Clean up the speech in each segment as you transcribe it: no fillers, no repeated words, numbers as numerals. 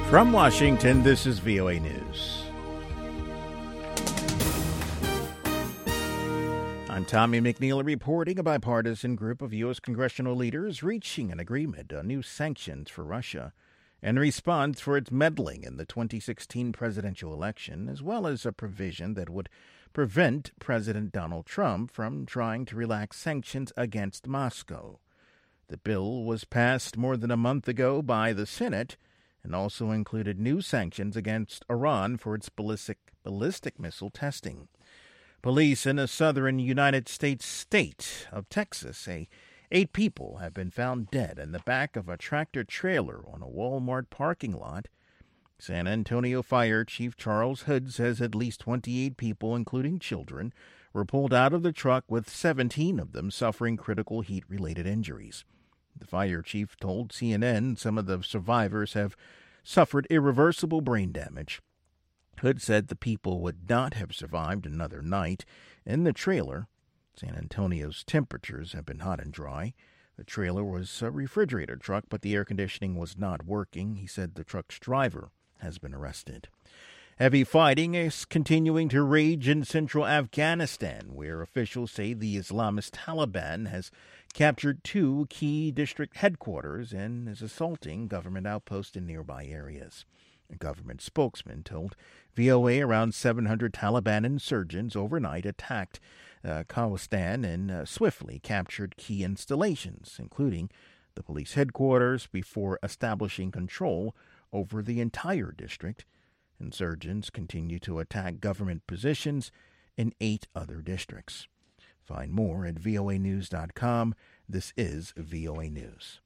From Washington, this is VOA News. I'm Tommy McNeil reporting. A bipartisan group of U.S. congressional leaders reaching an agreement on new sanctions for Russia in response for its meddling in the 2016 presidential election, as well as a provision that would prevent President Donald Trump from trying to relax sanctions against Moscow. The bill was passed more than a month ago by the Senate and also included new sanctions against Iran for its ballistic missile testing. Police in a southern United States state of Texas say 8 people have been found dead in the back of a tractor-trailer on a Walmart parking lot. San Antonio Fire Chief Charles Hood says at least 28 people, including children, were pulled out of the truck, with 17 of them suffering critical heat-related injuries. The fire chief told CNN some of the survivors have suffered irreversible brain damage. Hood said the people would not have survived another night in the trailer. San Antonio's temperatures have been hot and dry. The trailer was a refrigerator truck, but the air conditioning was not working. He said the truck's driver has been arrested. Heavy fighting is continuing to rage in central Afghanistan, where officials say the Islamist Taliban has captured 2 key district headquarters and is assaulting government outposts in nearby areas. A government spokesman told VOA around 700 Taliban insurgents overnight attacked Khalistan and swiftly captured key installations, including the police headquarters, before establishing control over the entire district. Insurgents continue to attack government positions in 8 other districts. Find more at voanews.com. This is VOA News.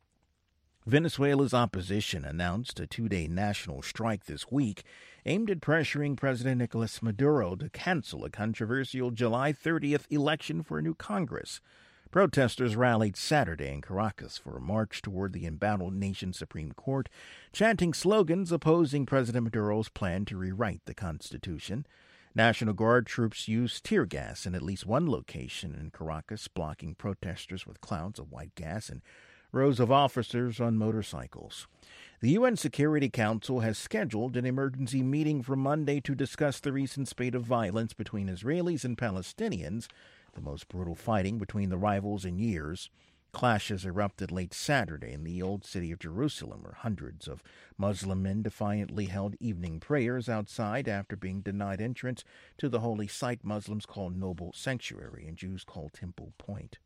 Venezuela's opposition announced a 2-day national strike this week aimed at pressuring President Nicolas Maduro to cancel a controversial July 30th election for a new Congress. Protesters rallied Saturday in Caracas for a march toward the embattled nation's Supreme Court, chanting slogans opposing President Maduro's plan to rewrite the Constitution. National Guard troops used tear gas in at least one location in Caracas, blocking protesters with clouds of white gas and rows of officers on motorcycles. The UN Security Council has scheduled an emergency meeting for Monday to discuss the recent spate of violence between Israelis and Palestinians, the most brutal fighting between the rivals in years. Clashes erupted late Saturday in the Old City of Jerusalem, where hundreds of Muslim men defiantly held evening prayers outside after being denied entrance to the holy site Muslims call Noble Sanctuary and Jews call Temple Point,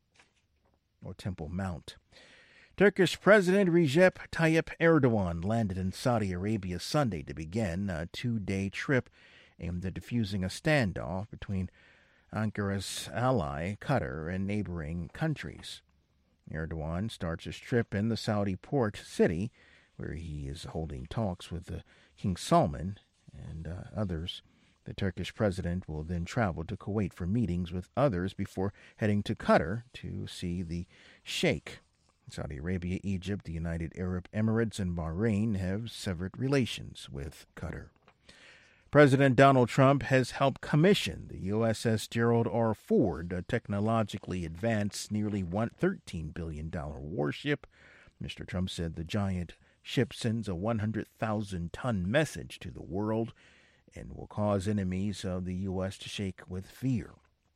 or Temple Mount. Turkish President Recep Tayyip Erdogan landed in Saudi Arabia Sunday to begin a 2-day trip aimed at diffusing a standoff between Ankara's ally, Qatar, and neighboring countries. Erdogan starts his trip in the Saudi port city, where he is holding talks with King Salman and others. The Turkish president will then travel to Kuwait for meetings with others before heading to Qatar to see the Sheikh. Saudi Arabia, Egypt, the United Arab Emirates, and Bahrain have severed relations with Qatar. President Donald Trump has helped commission the USS Gerald R. Ford, a technologically advanced, nearly $13 billion warship. Mr. Trump said the giant ship sends a 100,000-ton message to the world and will cause enemies of the U.S. to shake with fear.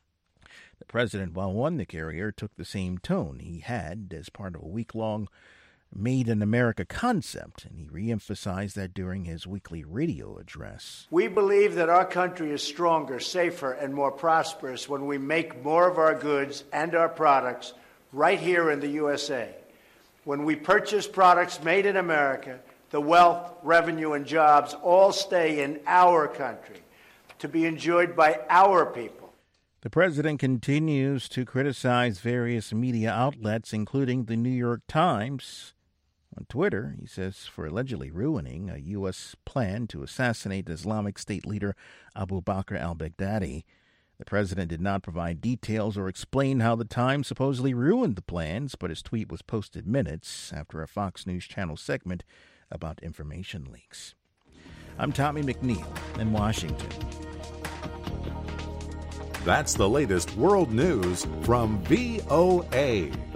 The president, while on the carrier, took the same tone he had as part of a week-long Made in America concept, and he reemphasized that during his weekly radio address. We believe that our country is stronger, safer, and more prosperous when we make more of our goods and our products right here in the USA. When we purchase products made in America, the wealth, revenue, and jobs all stay in our country to be enjoyed by our people. The president continues to criticize various media outlets, including the New York Times. On Twitter, he says, for allegedly ruining a U.S. plan to assassinate Islamic State leader Abu Bakr al-Baghdadi. The president did not provide details or explain how the Times supposedly ruined the plans, but his tweet was posted minutes after a Fox News Channel segment about information leaks. I'm Tommy McNeil in Washington. That's the latest world news from VOA.